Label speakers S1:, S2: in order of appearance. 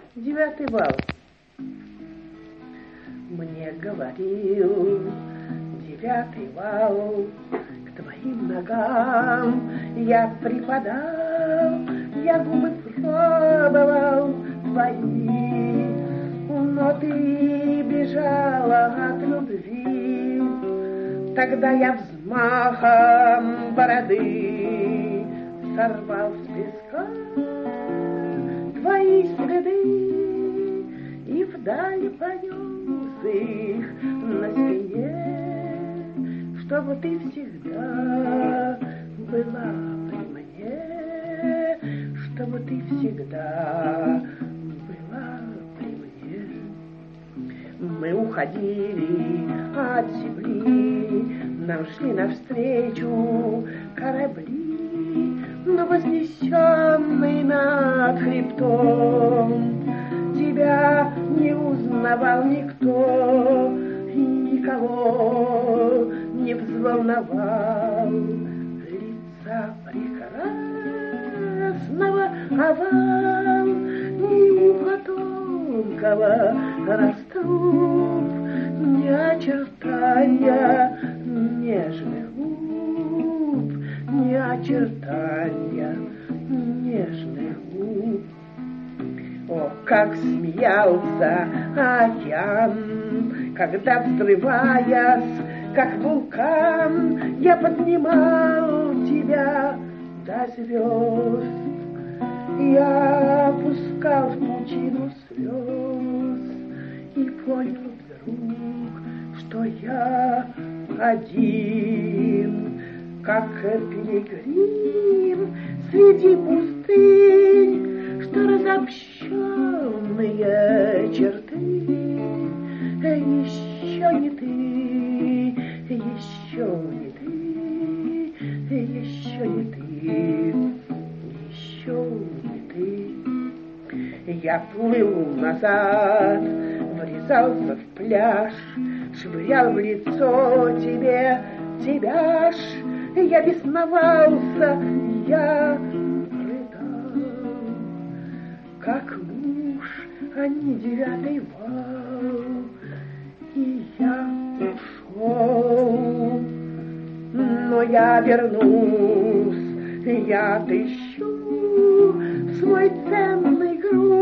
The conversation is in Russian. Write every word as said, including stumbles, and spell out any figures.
S1: девятый вал. Мне говорил девятый вал, к твоим ногам я припадал, я губы пробовал твои, но ты бежала от любви. Тогда я взмахом бороды сорвал с песка твои следы и вдаль понес их на спине, чтобы ты всегда была при мне, чтобы ты всегда была при мне. Мы уходили от земли, нам шли навстречу корабли, но вознесенный над хребтом тебя не узнавал никто, и никого не взволновал лица прекрасного овал, ни уха тонкого раструб, ни очертания нежных губ, ни очертания нежных губ. О, как смеялся океан, когда, взрываясь, как вулкан, я поднимал тебя до звезд. Я опускал в пучину слез и понял вдруг, что я один, как пилигрим среди пустынь, что разобщенные черты еще не ты, еще не ты, еще не ты, еще не ты. Я плыл назад, врезался в пляж, швырял в лицо тебе, тебя ж. Я бесновался, я рыдал, как муж, а не девятый вал. И я ушел, но я вернусь, я отыщу свой ценный груз.